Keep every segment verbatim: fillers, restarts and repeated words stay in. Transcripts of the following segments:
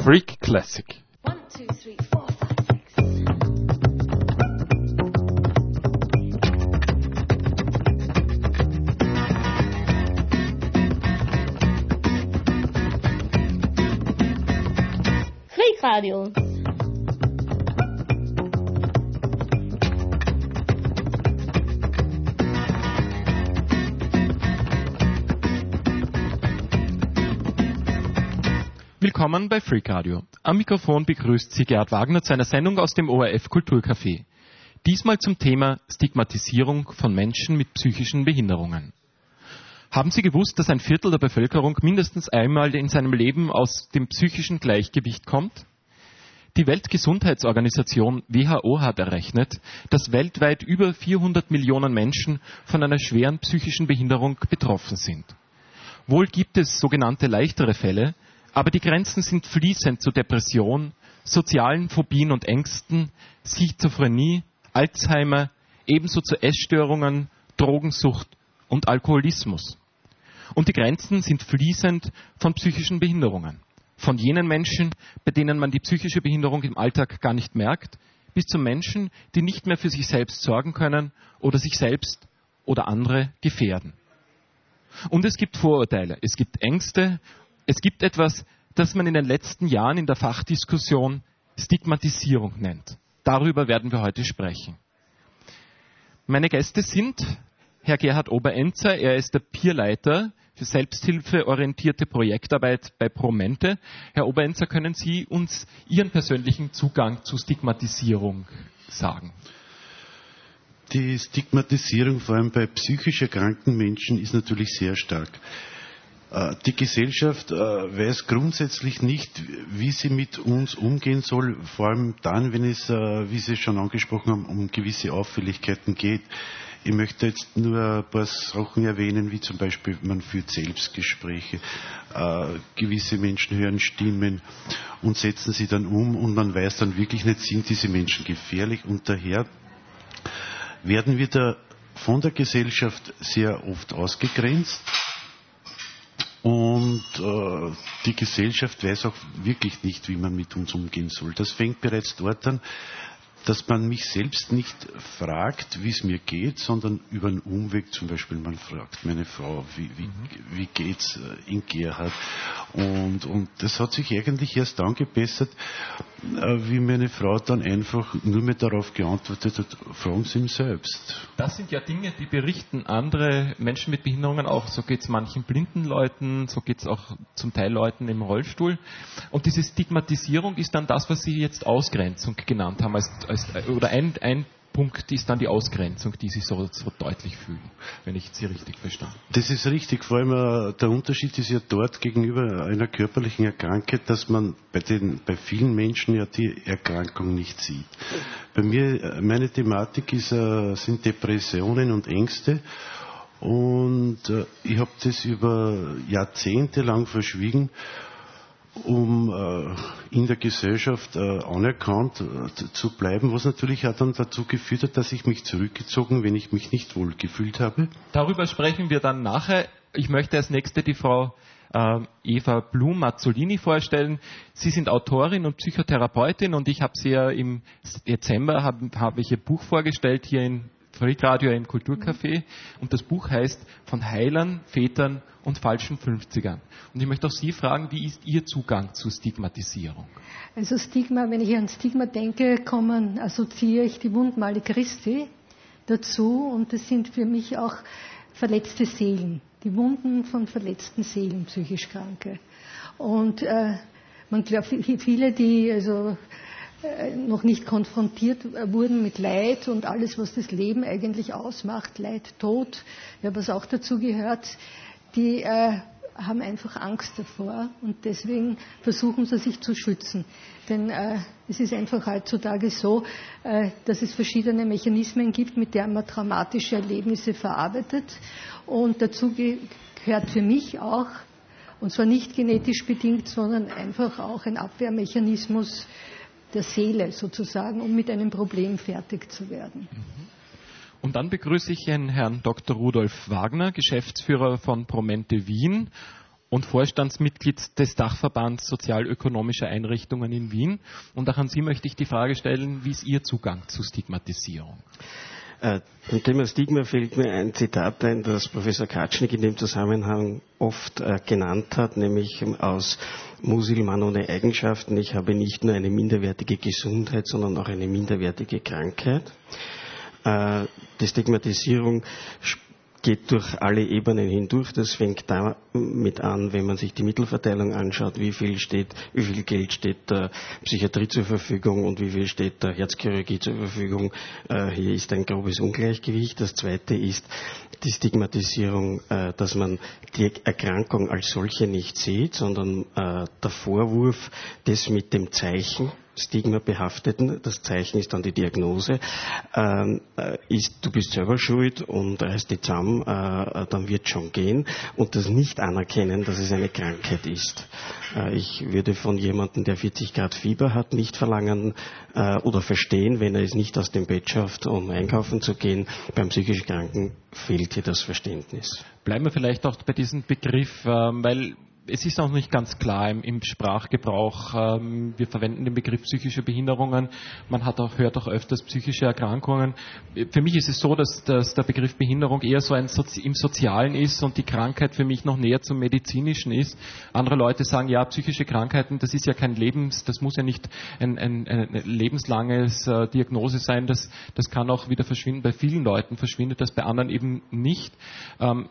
Freak Classic. One, two, three, four, five, six. Freak Radio. Willkommen bei Freak Radio. Am Mikrofon begrüßt Sie Gerhard Wagner zu einer Sendung aus dem O R F Kulturcafé. Diesmal zum Thema Stigmatisierung von Menschen mit psychischen Behinderungen. Haben Sie gewusst, dass ein Viertel der Bevölkerung mindestens einmal in seinem Leben aus dem psychischen Gleichgewicht kommt? Die Weltgesundheitsorganisation W H O hat errechnet, dass weltweit über vierhundert Millionen Menschen von einer schweren psychischen Behinderung betroffen sind. Wohl gibt es sogenannte leichtere Fälle, aber die Grenzen sind fließend zu Depression, sozialen Phobien und Ängsten, Schizophrenie, Alzheimer, ebenso zu Essstörungen, Drogensucht und Alkoholismus. Und die Grenzen sind fließend von psychischen Behinderungen. Von jenen Menschen, bei denen man die psychische Behinderung im Alltag gar nicht merkt, bis zu Menschen, die nicht mehr für sich selbst sorgen können oder sich selbst oder andere gefährden. Und es gibt Vorurteile, es gibt Ängste. Es gibt etwas, das man in den letzten Jahren in der Fachdiskussion Stigmatisierung nennt. Darüber werden wir heute sprechen. Meine Gäste sind Herr Gerhard Oberenzer, er ist der Peerleiter für selbsthilfeorientierte Projektarbeit bei Promente. Herr Oberenzer, können Sie uns Ihren persönlichen Zugang zu Stigmatisierung sagen? Die Stigmatisierung, vor allem bei psychisch erkrankten Menschen, ist natürlich sehr stark. Die Gesellschaft weiß grundsätzlich nicht, wie sie mit uns umgehen soll, vor allem dann, wenn es, wie Sie schon angesprochen haben, um gewisse Auffälligkeiten geht. Ich möchte jetzt nur ein paar Sachen erwähnen, wie zum Beispiel, man führt Selbstgespräche, gewisse Menschen hören Stimmen und setzen sie dann um und man weiß dann wirklich nicht, sind diese Menschen gefährlich, und daher werden wir da von der Gesellschaft sehr oft ausgegrenzt. Und äh, die Gesellschaft weiß auch wirklich nicht, wie man mit uns umgehen soll. Das fängt bereits dort an, dass man mich selbst nicht fragt, wie es mir geht, sondern über einen Umweg, zum Beispiel man fragt meine Frau, wie, wie, mhm. wie geht's in Gerhard? Und, und das hat sich eigentlich erst dann gebessert, wie meine Frau dann einfach nur mehr darauf geantwortet hat, fragen Sie ihn selbst. Das sind ja Dinge, die berichten andere Menschen mit Behinderungen auch. So geht es manchen blinden Leuten, so geht es auch zum Teil Leuten im Rollstuhl. Und diese Stigmatisierung ist dann das, was Sie jetzt Ausgrenzung genannt haben. Als, als, oder ein, ein Punkt ist dann die Ausgrenzung, die Sie so, so deutlich fühlen, wenn ich Sie richtig verstanden habe. Das ist richtig. Vor allem äh, der Unterschied ist ja dort gegenüber einer körperlichen Erkrankung, dass man bei, den, bei vielen Menschen ja die Erkrankung nicht sieht. Bei mir, meine Thematik ist, äh, sind Depressionen und Ängste, und äh, ich habe das über Jahrzehnte lang verschwiegen, um äh, in der Gesellschaft äh, anerkannt äh, zu bleiben, was natürlich auch dann dazu geführt hat, dass ich mich zurückgezogen, wenn ich mich nicht wohl gefühlt habe. Darüber sprechen wir dann nachher. Ich möchte als nächste die Frau äh, Eva Blum-Mazzolini vorstellen. Sie sind Autorin und Psychotherapeutin, und ich habe sie ja im Dezember, habe hab ich ihr Buch vorgestellt hier in Freak Radio im Kulturcafé, und das Buch heißt Von Heilern, Vätern und falschen fünfzigern. Und ich möchte auch Sie fragen, wie ist Ihr Zugang zu Stigmatisierung? Also Stigma, wenn ich an Stigma denke, kommen, assoziiere ich die Wundmale Christi dazu, und das sind für mich auch verletzte Seelen, die Wunden von verletzten Seelen, psychisch Kranke. Und äh, man glaubt, viele, die also noch nicht konfrontiert wurden mit Leid und alles, was das Leben eigentlich ausmacht, Leid, Tod, ja, was auch dazu gehört, die äh, haben einfach Angst davor, und deswegen versuchen sie sich zu schützen. Denn äh, es ist einfach heutzutage so, äh, dass es verschiedene Mechanismen gibt, mit denen man traumatische Erlebnisse verarbeitet, und dazu gehört für mich auch, und zwar nicht genetisch bedingt, sondern einfach auch ein Abwehrmechanismus der Seele sozusagen, um mit einem Problem fertig zu werden. Und dann begrüße ich Herrn Doktor Rudolf Wagner, Geschäftsführer von Promente Wien und Vorstandsmitglied des Dachverbands Sozialökonomischer Einrichtungen in Wien. Und auch an Sie möchte ich die Frage stellen, wie ist Ihr Zugang zu Stigmatisierung? Äh, Im Thema Stigma fällt mir ein Zitat ein, das Professor Katschnik in dem Zusammenhang oft äh, genannt hat, nämlich aus Musil-Mann ohne Eigenschaften: Ich habe nicht nur eine minderwertige Gesundheit, sondern auch eine minderwertige Krankheit. Äh, die Stigmatisierung geht durch alle Ebenen hindurch. Das fängt damit an, wenn man sich die Mittelverteilung anschaut, wie viel steht, wie viel Geld steht der Psychiatrie zur Verfügung und wie viel steht der Herzchirurgie zur Verfügung. Äh, hier ist ein grobes Ungleichgewicht. Das zweite ist die Stigmatisierung, äh, dass man die Erkrankung als solche nicht sieht, sondern äh, der Vorwurf des mit dem Zeichen Stigma behafteten, das Zeichen ist dann die Diagnose, ähm, ist, du bist selber schuld und reißt die zusammen, äh, dann wird schon gehen, und das nicht anerkennen, dass es eine Krankheit ist. Äh, ich würde von jemandem, der vierzig Grad Fieber hat, nicht verlangen äh, oder verstehen, wenn er es nicht aus dem Bett schafft, um einkaufen zu gehen. Beim psychisch Kranken fehlt hier das Verständnis. Bleiben wir vielleicht auch bei diesem Begriff, ähm, weil es ist auch nicht ganz klar im, im Sprachgebrauch. Ähm, wir verwenden den Begriff psychische Behinderungen. Man hat auch, hört auch öfters psychische Erkrankungen. Für mich ist es so, dass, dass der Begriff Behinderung eher so ein Sozi- im Sozialen ist und die Krankheit für mich noch näher zum Medizinischen ist. Andere Leute sagen, ja, psychische Krankheiten, das ist ja kein Lebens, das muss ja nicht ein, ein, ein lebenslanges äh, Diagnose sein. Das, das kann auch wieder verschwinden. Bei vielen Leuten verschwindet das, bei anderen eben nicht. Ähm,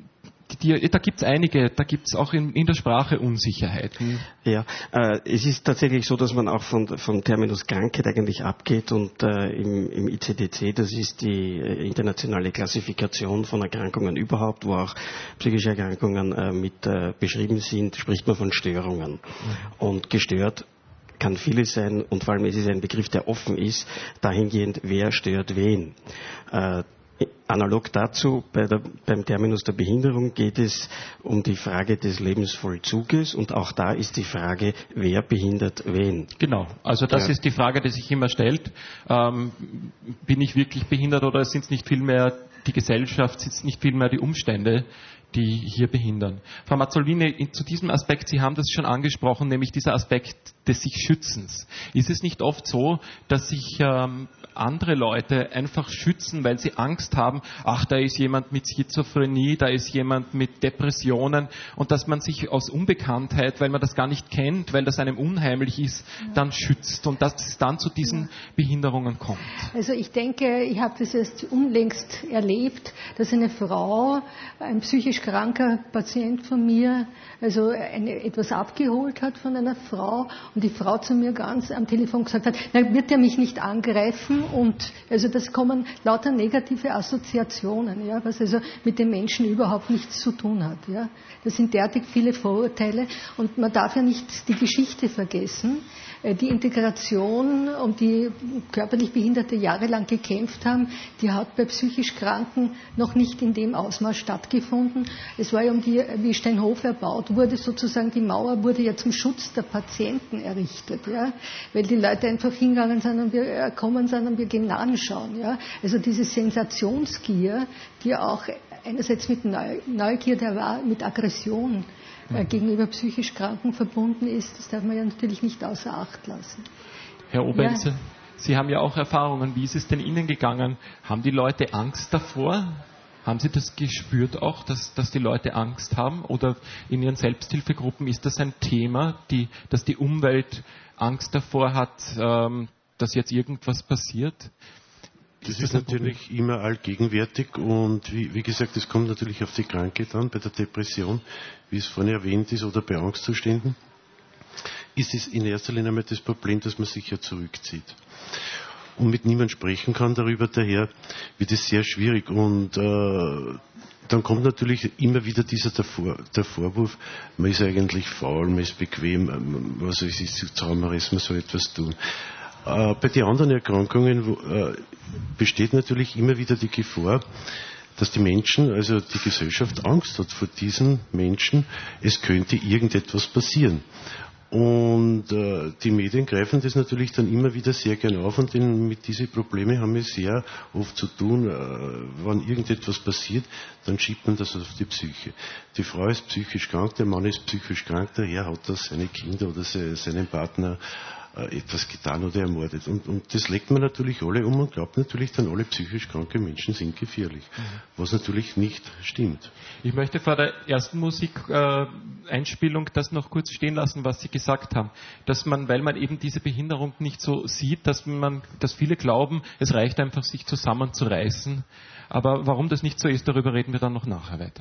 Die, da gibt es einige, da gibt es auch in, in der Sprache Unsicherheiten. Ja, äh, es ist tatsächlich so, dass man auch von, vom Terminus Krankheit eigentlich abgeht, und äh, im, im I C D C, das ist die äh, internationale Klassifikation von Erkrankungen überhaupt, wo auch psychische Erkrankungen äh, mit äh, beschrieben sind, spricht man von Störungen. Mhm. Und gestört kann vieles sein, und vor allem es ist ein Begriff, der offen ist, dahingehend, wer stört wen. Äh, Analog dazu, bei der, beim Terminus der Behinderung geht es um die Frage des Lebensvollzuges, und auch da ist die Frage, wer behindert wen. Genau, also das ja. ist die Frage, die sich immer stellt. Ähm, bin ich wirklich behindert, oder sind es nicht vielmehr die Gesellschaft, sind es nicht vielmehr die Umstände, die hier behindern? Frau Mazzolini, zu diesem Aspekt, Sie haben das schon angesprochen, nämlich dieser Aspekt des sich Schützens. Ist es nicht oft so, dass sich ähm, andere Leute einfach schützen, weil sie Angst haben, ach, da ist jemand mit Schizophrenie, da ist jemand mit Depressionen, und dass man sich aus Unbekanntheit, weil man das gar nicht kennt, weil das einem unheimlich ist, dann schützt und dass es dann zu diesen Behinderungen kommt? Also ich denke, ich habe das erst unlängst erlebt, dass eine Frau, ein psychisch kranker Patient von mir, also eine, etwas abgeholt hat von einer Frau, und die Frau zu mir ganz am Telefon gesagt hat, na, wird er mich nicht angreifen? Und also das kommen lauter negative Assoziationen, ja, was also mit dem Menschen überhaupt nichts zu tun hat. Ja. Das sind derartig viele Vorurteile, und man darf ja nicht die Geschichte vergessen. Die Integration, um die körperlich Behinderte jahrelang gekämpft haben, die hat bei psychisch Kranken noch nicht in dem Ausmaß stattgefunden. Es war ja um die, wie Steinhof erbaut wurde, sozusagen die Mauer wurde ja zum Schutz der Patienten errichtet, ja, weil die Leute einfach hingegangen sind und wir kommen sind und wir gehen anschauen, ja. Also diese Sensationsgier, die auch einerseits mit Neugierde, mit Aggression gegenüber psychisch Kranken verbunden ist, das darf man ja natürlich nicht außer Acht lassen. Herr Oberhölzer, ja. Sie haben ja auch Erfahrungen. Wie ist es denn Ihnen gegangen? Haben die Leute Angst davor? Haben Sie das gespürt auch, dass, dass die Leute Angst haben? Oder in Ihren Selbsthilfegruppen ist das ein Thema, die, dass die Umwelt Angst davor hat, ähm, dass jetzt irgendwas passiert? Das ist, ist das natürlich Problem? Immer allgegenwärtig, und wie, wie gesagt, es kommt natürlich auf die Krankheit an. Bei der Depression, wie es vorhin erwähnt ist, oder bei Angstzuständen, ist es in erster Linie einmal das Problem, dass man sich ja zurückzieht und mit niemandem sprechen kann darüber. Daher wird es sehr schwierig, und äh, dann kommt natürlich immer wieder dieser der, Vor, der Vorwurf, man ist eigentlich faul, man ist bequem, also es ist zu Zauberers, man soll etwas tun. Äh, bei den anderen Erkrankungen wo, äh, besteht natürlich immer wieder die Gefahr, dass die Menschen, also die Gesellschaft, Angst hat vor diesen Menschen, es könnte irgendetwas passieren. Und äh, die die Medien greifen das natürlich dann immer wieder sehr gern auf und denn mit diesen Problemen haben wir sehr oft zu tun. Wenn irgendetwas passiert, dann schiebt man das auf die Psyche. Die Frau ist psychisch krank, der Mann ist psychisch krank, daher hat er seine Kinder oder seinen Partner etwas getan oder ermordet. Und, und das legt man natürlich alle um und glaubt natürlich dann, alle psychisch kranke Menschen sind gefährlich. Mhm. Was natürlich nicht stimmt. Ich möchte vor der ersten Musikeinspielung äh, das noch kurz stehen lassen, was Sie gesagt haben. Dass man, weil man eben diese Behinderung nicht so sieht, dass man, dass viele glauben, es reicht einfach, sich zusammenzureißen. Aber warum das nicht so ist, darüber reden wir dann noch nachher weiter.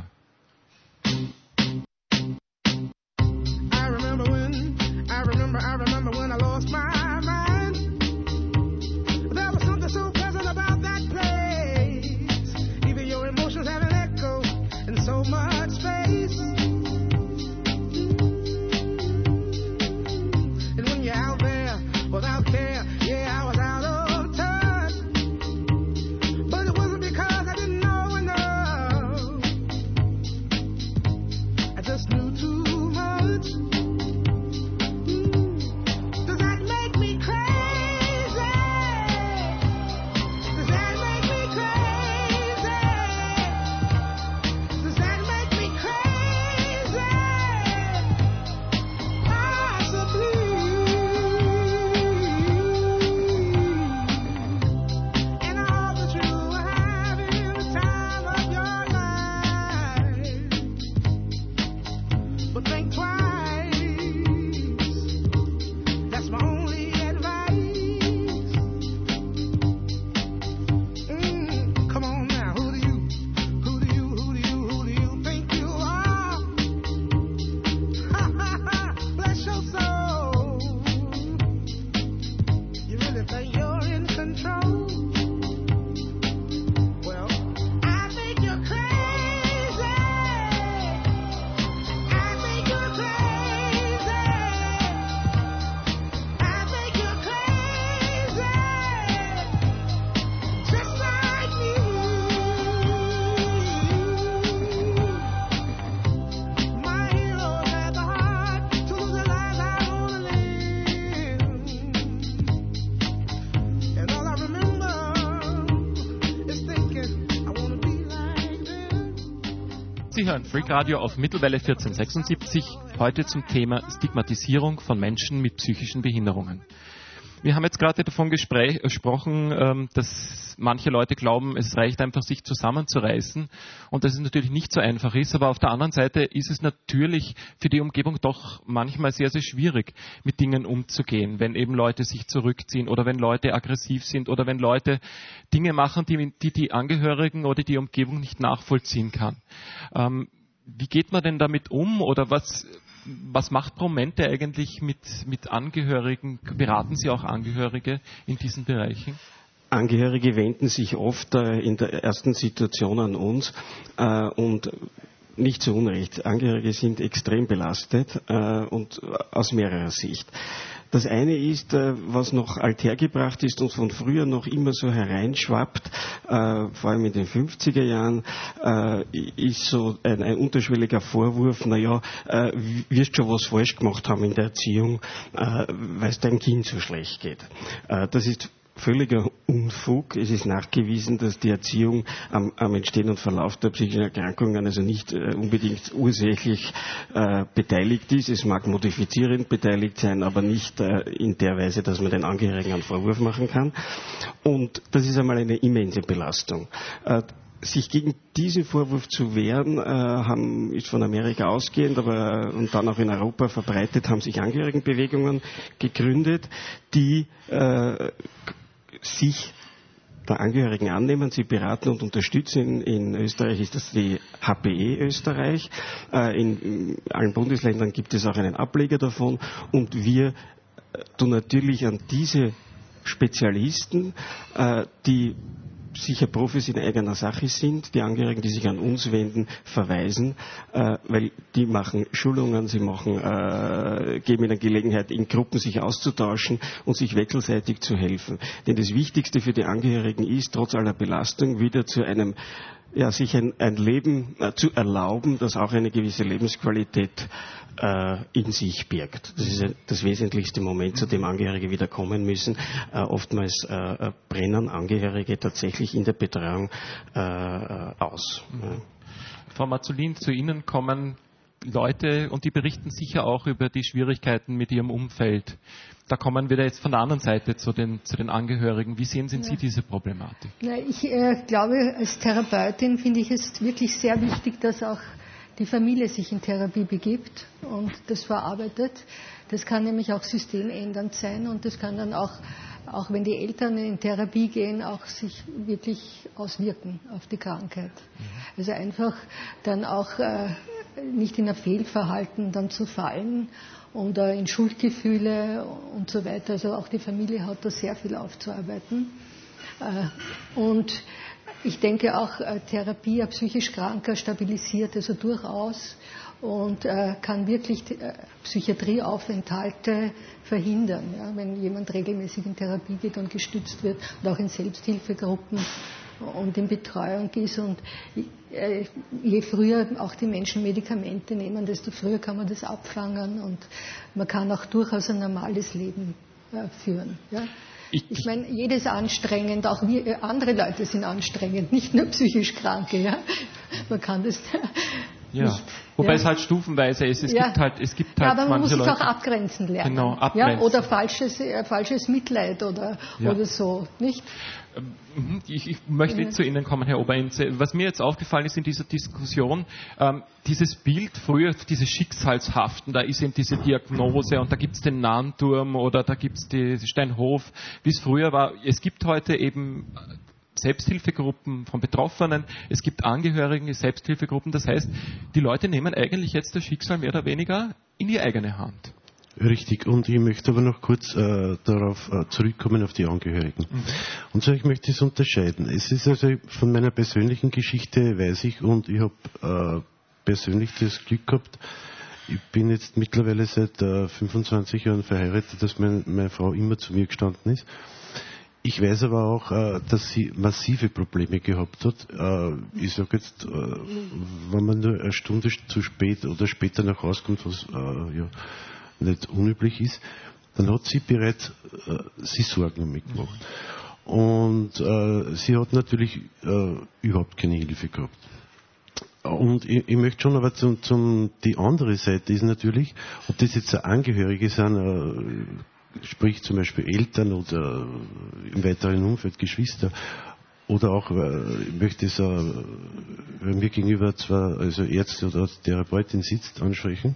Sie hören Freak Radio auf Mittelwelle vierzehn sechsundsiebzig, heute zum Thema Stigmatisierung von Menschen mit psychischen Behinderungen. Wir haben jetzt gerade davon gespräch, gesprochen, dass manche Leute glauben, es reicht einfach, sich zusammenzureißen und dass es natürlich nicht so einfach ist, aber auf der anderen Seite ist es natürlich für die Umgebung doch manchmal sehr, sehr schwierig, mit Dingen umzugehen, wenn eben Leute sich zurückziehen oder wenn Leute aggressiv sind oder wenn Leute Dinge machen, die die, die Angehörigen oder die Umgebung nicht nachvollziehen kann. Ähm, wie geht man denn damit um oder was... Was macht Promente eigentlich mit, mit Angehörigen? Beraten Sie auch Angehörige in diesen Bereichen? Angehörige wenden sich oft äh, in der ersten Situation an uns äh, und nicht zu Unrecht. Angehörige sind extrem belastet äh, und aus mehrerer Sicht. Das eine ist, was noch althergebracht ist und von früher noch immer so hereinschwappt, äh, vor allem in den fünfziger Jahren, äh, ist so ein, ein unterschwelliger Vorwurf, naja, äh, wirst schon was falsch gemacht haben in der Erziehung, äh, weil es deinem Kind so schlecht geht. Äh, das ist völliger Unfug. Es ist nachgewiesen, dass die Erziehung am, am Entstehen und Verlauf der psychischen Erkrankungen also nicht äh, unbedingt ursächlich äh, beteiligt ist. Es mag modifizierend beteiligt sein, aber nicht äh, in der Weise, dass man den Angehörigen einen Vorwurf machen kann. Und das ist einmal eine immense Belastung. Äh, Sich gegen diesen Vorwurf zu wehren, äh, haben, ist von Amerika ausgehend, aber und dann auch in Europa verbreitet, haben sich Angehörigenbewegungen gegründet, die äh, sich der Angehörigen annehmen, sie beraten und unterstützen. In, in Österreich ist das die H P E Österreich. Äh, in, in allen Bundesländern gibt es auch einen Ableger davon und wir äh, tun natürlich an diese Spezialisten, äh, die sicher Profis in eigener Sache sind, die Angehörigen, die sich an uns wenden, verweisen, äh, weil die machen Schulungen, sie machen, äh, geben ihnen Gelegenheit, in Gruppen sich auszutauschen und sich wechselseitig zu helfen. Denn das Wichtigste für die Angehörigen ist, trotz aller Belastung wieder zu einem ja, sich ein, ein Leben äh, zu erlauben, das auch eine gewisse Lebensqualität äh, in sich birgt. Das ist das wesentlichste Moment, zu dem Angehörige wieder kommen müssen. Äh, oftmals äh, brennen Angehörige tatsächlich in der Betreuung äh, aus. Mhm. Ja. Frau Mazzolin, zu Ihnen kommen Leute und die berichten sicher auch über die Schwierigkeiten mit ihrem Umfeld. Da kommen wir jetzt von der anderen Seite zu den, zu den Angehörigen. Wie sehen Sie ja. diese Problematik? Na, ich äh, glaube, als Therapeutin finde ich es wirklich sehr wichtig, dass auch die Familie sich in Therapie begibt und das verarbeitet. Das kann nämlich auch systemändernd sein und das kann dann auch, auch wenn die Eltern in Therapie gehen, auch sich wirklich auswirken auf die Krankheit. Mhm. Also einfach dann auch äh, nicht in ein Fehlverhalten dann zu fallen oder in Schuldgefühle und so weiter. Also auch die Familie hat da sehr viel aufzuarbeiten. Und ich denke auch, Therapie, ein psychisch Kranker stabilisiert also durchaus und kann wirklich Psychiatrieaufenthalte verhindern, ja, wenn jemand regelmäßig in Therapie geht und gestützt wird und auch in Selbsthilfegruppen und in Betreuung ist. Und je früher auch die Menschen Medikamente nehmen, desto früher kann man das abfangen und man kann auch durchaus ein normales Leben führen. Ja. Ich, ich meine, jedes anstrengend, auch wir, andere Leute sind anstrengend, nicht nur psychisch Kranke. Ja. Man kann das ja. nicht. Wobei ja. es halt stufenweise ist. Es ja. gibt halt, es gibt ja, halt aber man muss sich Leute, auch abgrenzen lernen. Genau, abgrenzen. Ja, oder falsches, äh, falsches Mitleid oder, ja. oder so, nicht? Ich, ich möchte ja. zu Ihnen kommen, Herr Oberinze. Was mir jetzt aufgefallen ist in dieser Diskussion, ähm, dieses Bild früher, diese Schicksalshaften, da ist eben diese Diagnose und da gibt es den Nahenturm oder da gibt es die Steinhof, wie es früher war. Es gibt heute eben Selbsthilfegruppen von Betroffenen, es gibt Angehörige, Selbsthilfegruppen. Das heißt, die Leute nehmen eigentlich jetzt das Schicksal mehr oder weniger in die eigene Hand. Richtig, und ich möchte aber noch kurz äh, darauf äh, zurückkommen, auf die Angehörigen. Mhm. Und so, ich möchte es unterscheiden. Es ist also von meiner persönlichen Geschichte, weiß ich, und ich habe äh, persönlich das Glück gehabt, ich bin jetzt mittlerweile seit äh, fünfundzwanzig Jahren verheiratet, dass mein, meine Frau immer zu mir gestanden ist. Ich weiß aber auch, äh, dass sie massive Probleme gehabt hat. Äh, ich sage jetzt, äh, wenn man nur eine Stunde zu spät oder später nach Hause kommt, was äh, ja nicht unüblich ist, dann hat sie bereits äh, sie Sorgen um mich gemacht. Und äh, sie hat natürlich äh, überhaupt keine Hilfe gehabt. Und ich, ich möchte schon aber zum, zum, die andere Seite ist natürlich, ob das jetzt Angehörige sind, äh, sprich zum Beispiel Eltern oder im weiteren Umfeld Geschwister, oder auch, äh, ich möchte es, äh, wenn mir gegenüber zwar also Ärzte oder Therapeutin sitzt, ansprechen,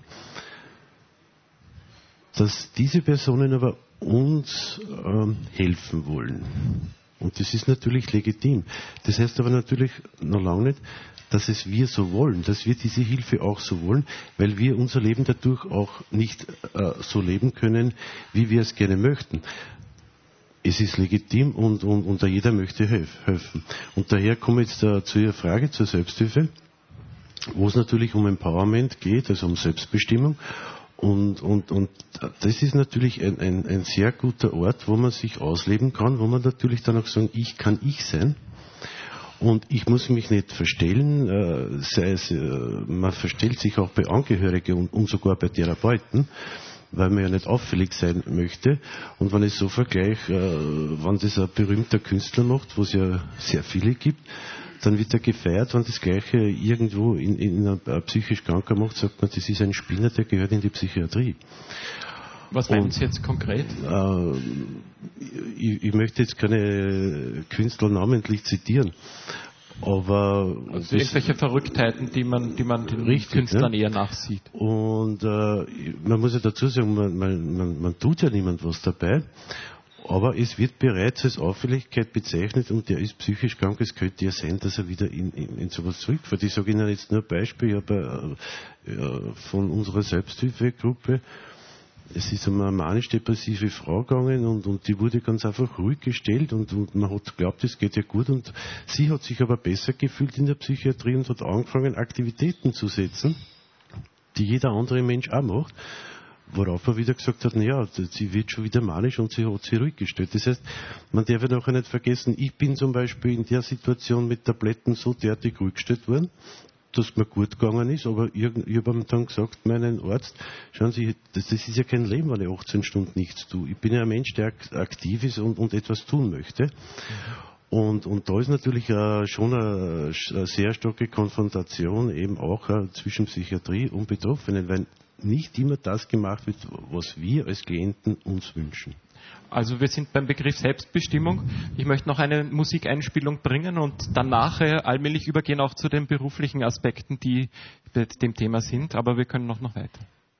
dass diese Personen aber uns ähm, helfen wollen. Und das ist natürlich legitim. Das heißt aber natürlich noch lange nicht, dass es wir so wollen, dass wir diese Hilfe auch so wollen, weil wir unser Leben dadurch auch nicht äh, so leben können, wie wir es gerne möchten. Es ist legitim und, und, und jeder möchte helfen. Und daher komme ich jetzt äh, zu Ihrer Frage zur Selbsthilfe, wo es natürlich um Empowerment geht, also um Selbstbestimmung. Und, und, und das ist natürlich ein, ein, ein sehr guter Ort, wo man sich ausleben kann, wo man natürlich dann auch sagen, ich kann ich sein. Und ich muss mich nicht verstellen, äh, sei es, äh, man verstellt sich auch bei Angehörigen und, und sogar bei Therapeuten, weil man ja nicht auffällig sein möchte. Und wenn ich so vergleiche, äh, wenn das ein berühmter Künstler macht, wo es ja sehr viele gibt, dann wird er gefeiert, wenn das Gleiche irgendwo in, in einer psychisch Kranker macht, sagt man, das ist ein Spinner, der gehört in die Psychiatrie. Was meinen Sie jetzt konkret? Äh, ich, ich möchte jetzt keine Künstler namentlich zitieren, aber also irgendwelche Verrücktheiten, die man, die man den richtig, Künstlern ja. eher nachsieht. Und äh, man muss ja dazu sagen, man, man, man, man tut ja niemand was dabei. Aber es wird bereits als Auffälligkeit bezeichnet und der ist psychisch krank. Es könnte ja sein, dass er wieder in, in, in sowas zurückfällt. Ich sage Ihnen jetzt nur ein Beispiel. Ich habe äh, äh, von unserer Selbsthilfegruppe, es ist um eine manisch-depressive Frau gegangen und, und die wurde ganz einfach ruhig gestellt und, und man hat geglaubt, es geht ja gut. Und sie hat sich aber besser gefühlt in der Psychiatrie und hat angefangen, Aktivitäten zu setzen, die jeder andere Mensch auch macht, worauf er wieder gesagt hat, naja, sie wird schon wieder manisch und sie hat sich ruhig gestellt. Das heißt, man darf ja nachher nicht vergessen, ich bin zum Beispiel in der Situation mit Tabletten so derartig ruhig gestellt worden, dass mir gut gegangen ist, aber ich habe ihm dann gesagt, meinen Arzt, schauen Sie, das, das ist ja kein Leben, wenn ich achtzehn Stunden nichts tue. Ich bin ja ein Mensch, der aktiv ist und, und etwas tun möchte. Und, und da ist natürlich äh, schon eine, eine sehr starke Konfrontation eben auch äh, zwischen Psychiatrie und Betroffenen, weil nicht immer das gemacht wird, was wir als Klienten uns wünschen. Also wir sind beim Begriff Selbstbestimmung. Ich möchte noch eine Musikeinspielung bringen und dann nachher allmählich übergehen auch zu den beruflichen Aspekten, die mit dem Thema sind, aber wir können noch, noch weiter.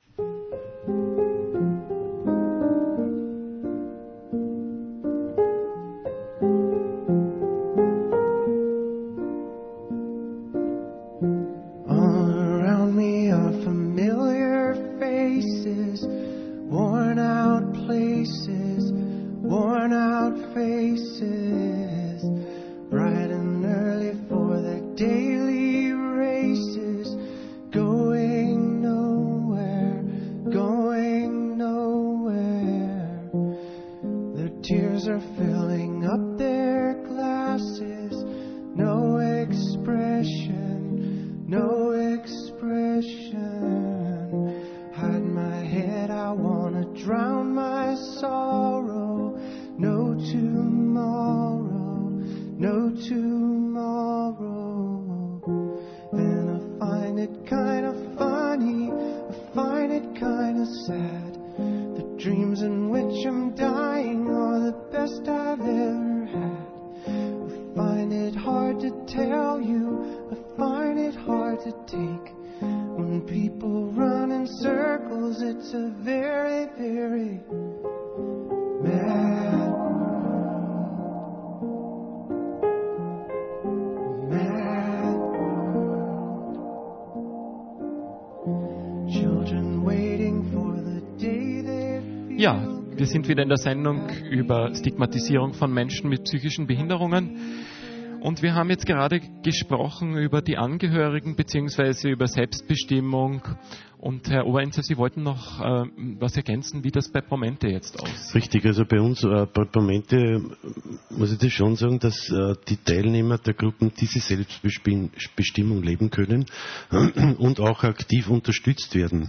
Ja, wir sind wieder in der Sendung über Stigmatisierung von Menschen mit psychischen Behinderungen und wir haben jetzt gerade gesprochen über die Angehörigen bzw. über Selbstbestimmung und Herr Oberinser, Sie wollten noch äh, was ergänzen, wie das bei Promente jetzt aussieht. Richtig, also bei uns, äh, bei Promente muss ich das schon sagen, dass äh, die Teilnehmer der Gruppen diese Selbstbestimmung leben können und auch aktiv unterstützt werden.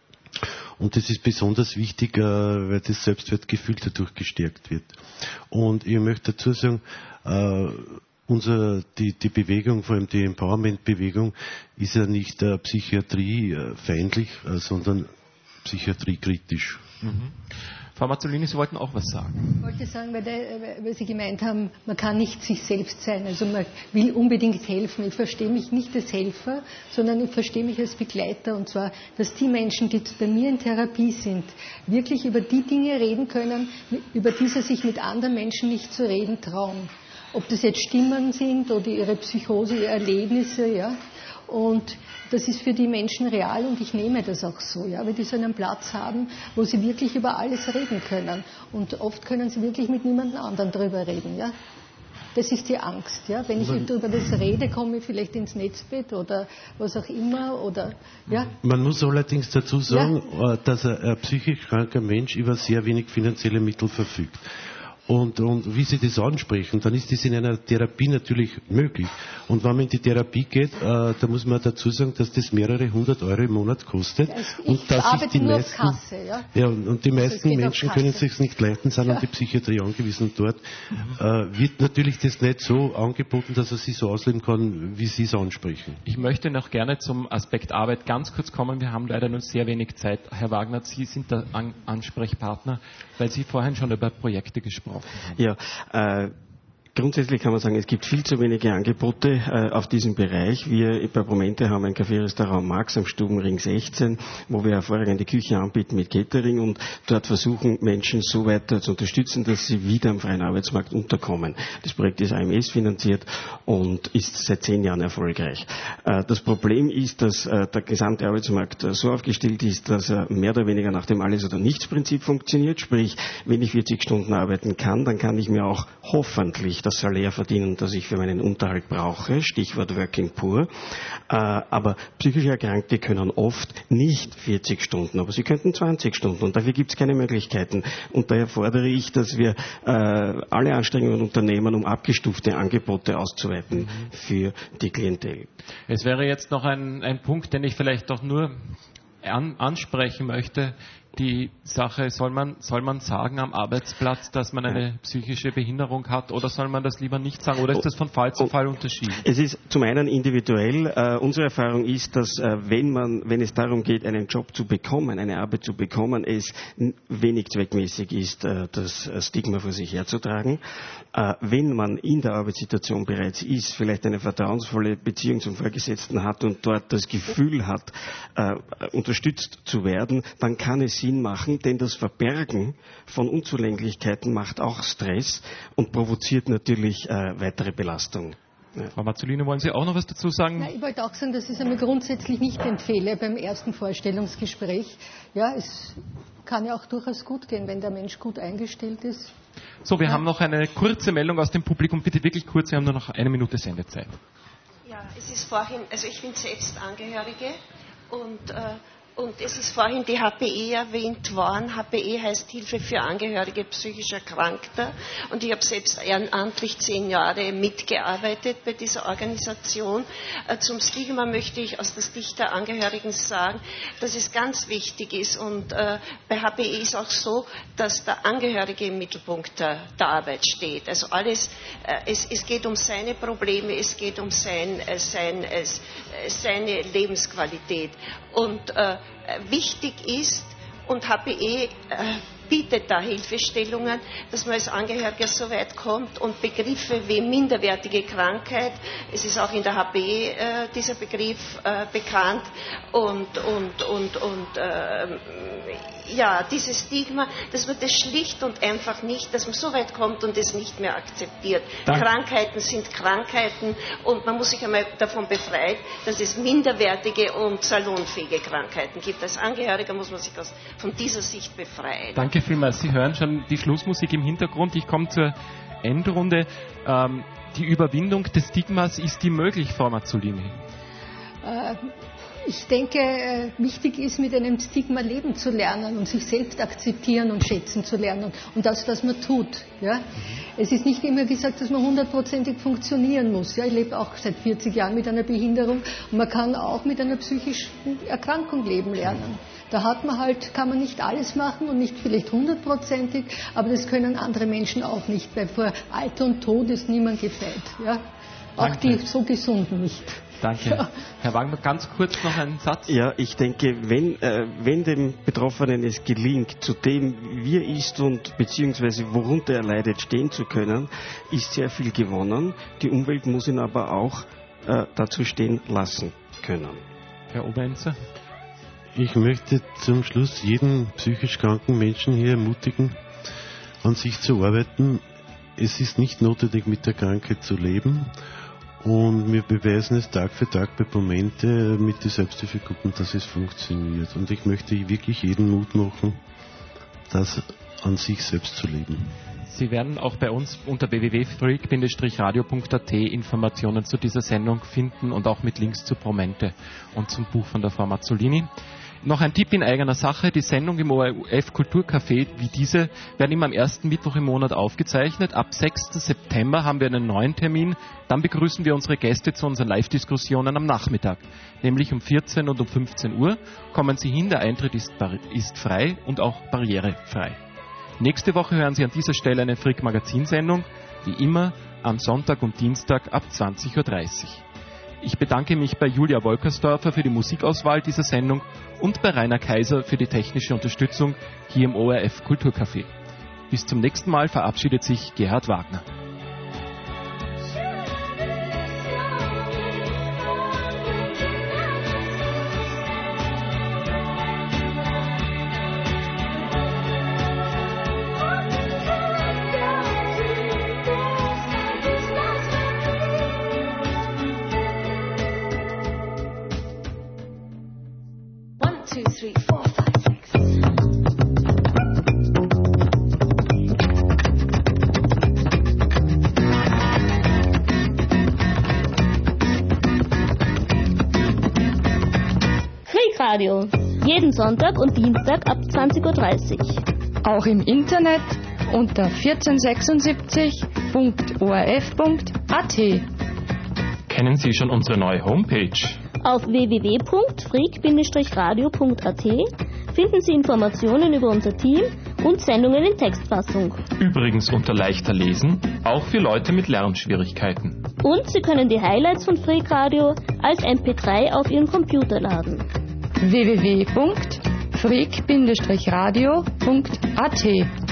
Und das ist besonders wichtig, weil das Selbstwertgefühl dadurch gestärkt wird. Und ich möchte dazu sagen, unser, die, die Bewegung, vor allem die Empowerment-Bewegung, ist ja nicht psychiatriefeindlich, sondern psychiatriekritisch. Mhm. Frau Mazzolini, Sie wollten auch was sagen. Ich wollte sagen, weil, der, weil Sie gemeint haben, man kann nicht sich selbst sein. Also man will unbedingt helfen. Ich verstehe mich nicht als Helfer, sondern ich verstehe mich als Begleiter. Und zwar, dass die Menschen, die bei mir in Therapie sind, wirklich über die Dinge reden können, über die sie sich mit anderen Menschen nicht zu reden trauen. Ob das jetzt Stimmen sind oder ihre Psychose, ihre Erlebnisse, ja. Und das ist für die Menschen real und ich nehme das auch so, ja, weil die so einen Platz haben, wo sie wirklich über alles reden können. Und oft können sie wirklich mit niemand anderem drüber reden, ja. Das ist die Angst, ja. Wenn ich über das rede, komme ich vielleicht ins Netzbett oder was auch immer, oder, ja. Man muss allerdings dazu sagen, ja, dass ein, ein psychisch kranker Mensch über sehr wenig finanzielle Mittel verfügt. Und, und wie Sie das ansprechen, dann ist das in einer Therapie natürlich möglich. Und wenn man in die Therapie geht, äh, da muss man dazu sagen, dass das mehrere hundert Euro im Monat kostet. Ich und dass arbeite sich die nur meisten, auf Kasse, ja. Ja, und, und die meisten also Menschen können es sich nicht leisten, sind ja. an die Psychiatrie angewiesen. Und dort mhm. äh, wird natürlich das nicht so angeboten, dass er sich so ausleben kann, wie Sie es ansprechen. Ich möchte noch gerne zum Aspekt Arbeit ganz kurz kommen. Wir haben leider nur sehr wenig Zeit. Herr Wagner, Sie sind der An- Ansprechpartner, weil Sie vorhin schon über Projekte gesprochen haben. Ja, äh, grundsätzlich kann man sagen, es gibt viel zu wenige Angebote äh, auf diesem Bereich. Wir bei Promente haben ein Café-Restaurant Max am Stubenring sechzehn, wo wir hervorragende Küche anbieten mit Catering und dort versuchen, Menschen so weiter zu unterstützen, dass sie wieder am freien Arbeitsmarkt unterkommen. Das Projekt ist A M S finanziert und ist seit zehn Jahren erfolgreich. Äh, das Problem ist, dass äh, der gesamte Arbeitsmarkt äh, so aufgestellt ist, dass er mehr oder weniger nach dem Alles- oder Nichts-Prinzip funktioniert. Sprich, wenn ich vierzig Stunden arbeiten kann, dann kann ich mir auch hoffentlich das Salär verdienen, das ich für meinen Unterhalt brauche, Stichwort Working Poor. Äh, aber psychisch Erkrankte können oft nicht vierzig Stunden, aber sie könnten zwanzig Stunden und dafür gibt es keine Möglichkeiten. Und daher fordere ich, dass wir äh, alle Anstrengungen unternehmen, um abgestufte Angebote auszuweiten mhm. für die Klientel. Es wäre jetzt noch ein, ein Punkt, den ich vielleicht doch nur an, ansprechen möchte. Die Sache, soll man, soll man sagen am Arbeitsplatz, dass man eine psychische Behinderung hat, oder soll man das lieber nicht sagen, oder ist das von Fall zu Fall unterschieden? Es ist zum einen individuell. Äh, unsere Erfahrung ist, dass äh, wenn man, wenn es darum geht, einen Job zu bekommen, eine Arbeit zu bekommen, es wenig zweckmäßig ist, äh, das Stigma vor sich herzutragen. Äh, wenn man in der Arbeitssituation bereits ist, vielleicht eine vertrauensvolle Beziehung zum Vorgesetzten hat und dort das Gefühl hat, äh, unterstützt zu werden, dann kann es Sinn machen, denn das Verbergen von Unzulänglichkeiten macht auch Stress und provoziert natürlich äh, weitere Belastung. Ja. Frau Mazzolini, wollen Sie auch noch was dazu sagen? Na, ich wollte auch sagen, dass ich es mir grundsätzlich nicht empfehle beim ersten Vorstellungsgespräch. Ja, es kann ja auch durchaus gut gehen, wenn der Mensch gut eingestellt ist. So, wir ja. haben noch eine kurze Meldung aus dem Publikum. Bitte wirklich kurz, wir haben nur noch eine Minute Sendezeit. Ja, es ist vorhin, also ich bin selbst Angehörige und äh, Und es ist vorhin die H P E erwähnt worden. H P E heißt Hilfe für Angehörige psychisch Erkrankter. Und ich habe selbst ehrenamtlich zehn Jahre mitgearbeitet bei dieser Organisation. Zum Stigma möchte ich aus der Sicht der Angehörigen sagen, dass es ganz wichtig ist. Und äh, bei H P E ist auch so, dass der Angehörige im Mittelpunkt der, der Arbeit steht. Also alles, äh, es, es geht um seine Probleme, es geht um sein, äh, sein, äh, seine Lebensqualität. Und äh, wichtig ist, und H P E äh, bietet da Hilfestellungen, dass man als Angehöriger so weit kommt und Begriffe wie minderwertige Krankheit, es ist auch in der H P E äh, dieser Begriff äh, bekannt, und, und, und, und äh, ja, dieses Stigma, dass man das schlicht und einfach nicht, dass man so weit kommt und es nicht mehr akzeptiert. Danke. Krankheiten sind Krankheiten und man muss sich einmal davon befreien, dass es minderwertige und salonfähige Krankheiten gibt. Als Angehöriger muss man sich aus, von dieser Sicht befreien. Danke vielmals. Sie hören schon die Schlussmusik im Hintergrund. Ich komme zur Endrunde. Ähm, die Überwindung des Stigmas, ist die möglich, Frau Mazzolini? Äh, Ich denke, wichtig ist, mit einem Stigma leben zu lernen und sich selbst akzeptieren und schätzen zu lernen und das, was man tut. Ja? Mhm. Es ist nicht immer gesagt, dass man hundertprozentig funktionieren muss. Ja? Ich lebe auch seit vierzig Jahren mit einer Behinderung und man kann auch mit einer psychischen Erkrankung leben lernen. Da hat man halt, kann man nicht alles machen und nicht vielleicht hundertprozentig, aber das können andere Menschen auch nicht, weil vor Alter und Tod ist niemand gefeit. Ja? Auch Danke. Die so Gesunden nicht. Danke. Ja. Herr Wagner, ganz kurz noch einen Satz. Ja, ich denke, wenn, äh, wenn dem Betroffenen es gelingt, zu dem, wie er ist und beziehungsweise worunter er leidet, stehen zu können, ist sehr viel gewonnen. Die Umwelt muss ihn aber auch äh, dazu stehen lassen können. Herr Oberenzer? Ich möchte zum Schluss jeden psychisch kranken Menschen hier ermutigen, an sich zu arbeiten. Es ist nicht notwendig, mit der Krankheit zu leben. Und wir beweisen es Tag für Tag bei Momente mit den Selbsthilfegruppen, dass es funktioniert. Und ich möchte wirklich jeden Mut machen, das an sich selbst zu leben. Sie werden auch bei uns unter w w w punkt freak Bindestrich radio punkt a t Informationen zu dieser Sendung finden und auch mit Links zu Promente und zum Buch von der Frau Mazzolini. Noch ein Tipp in eigener Sache, die Sendung im O R F Kulturcafé wie diese werden immer am ersten Mittwoch im Monat aufgezeichnet. Ab sechsten September haben wir einen neuen Termin. Dann begrüßen wir unsere Gäste zu unseren Live-Diskussionen am Nachmittag, nämlich um vierzehn und um fünfzehn Uhr. Kommen Sie hin, der Eintritt ist, ist frei und auch barrierefrei. Nächste Woche hören Sie an dieser Stelle eine Frick-Magazin-Sendung, wie immer am Sonntag und Dienstag ab zwanzig Uhr dreißig. Ich bedanke mich bei Julia Wolkersdorfer für die Musikauswahl dieser Sendung und bei Rainer Kaiser für die technische Unterstützung hier im O R F Kulturcafé. Bis zum nächsten Mal verabschiedet sich Gerhard Wagner. Two, three, four, five, six. Radio. Jeden Sonntag und Dienstag ab zwanzig Uhr dreißig. Auch im Internet unter vierzehnsechsundsiebzig punkt o r f punkt a t. Kennen Sie schon unsere neue Homepage? Auf w w w punkt freak radio punkt a t finden Sie Informationen über unser Team und Sendungen in Textfassung. Übrigens unter leichter Lesen, auch für Leute mit Lernschwierigkeiten. Und Sie können die Highlights von Freak Radio als M P drei auf Ihren Computer laden. w w w punkt freak radio punkt a t